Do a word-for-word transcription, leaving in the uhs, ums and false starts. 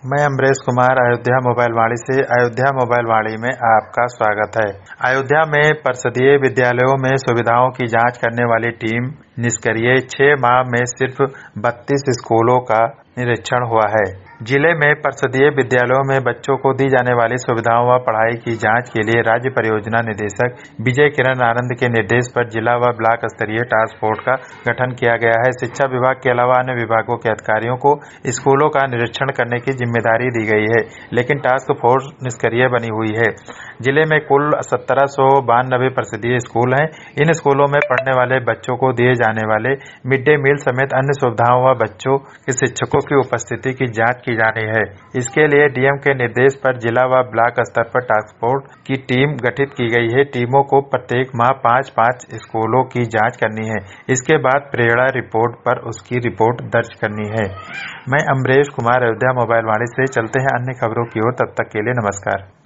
मैं अमरेश कुमार अयोध्या मोबाइल वाणी से अयोध्या मोबाइल वाणी में आपका स्वागत है। अयोध्या में परिषदीय विद्यालयों में सुविधाओं की जांच करने वाली टीम निष्क्रिय। छह माह में सिर्फ बत्तीस स्कूलों का निरीक्षण हुआ है। जिले में परिषदीय विद्यालयों में बच्चों को दी जाने वाली सुविधाओं व पढ़ाई की जांच के लिए राज्य परियोजना निदेशक विजय किरण आनंद के निर्देश पर जिला व ब्लॉक स्तरीय टास्क फोर्स का गठन किया गया है। शिक्षा विभाग के अलावा अन्य विभागों के अधिकारियों को स्कूलों का निरीक्षण करने की जिम्मेदारी दी गई है, लेकिन टास्क फोर्स निष्क्रिय बनी हुई है। जिले में कुल सत्रह सौ बानबे परिषदीय स्कूल हैं। इन स्कूलों में पढ़ने वाले बच्चों को दिए जाने वाले मिड डे मील समेत अन्य सुविधाओं व बच्चों के शिक्षकों की उपस्थिति की जांच की जानी है। इसके लिए डीएम के निर्देश पर जिला व ब्लॉक स्तर पर टास्क फोर्स की टीम गठित की गई है। टीमों को प्रत्येक माह पाँच पाँच स्कूलों की जांच करनी है। इसके बाद प्रेरणा रिपोर्ट पर उसकी रिपोर्ट दर्ज करनी है। मैं अमरेश कुमार, अयोध्या मोबाइल वाणी से। चलते हैं अन्य खबरों की ओर, तब तक के लिए नमस्कार।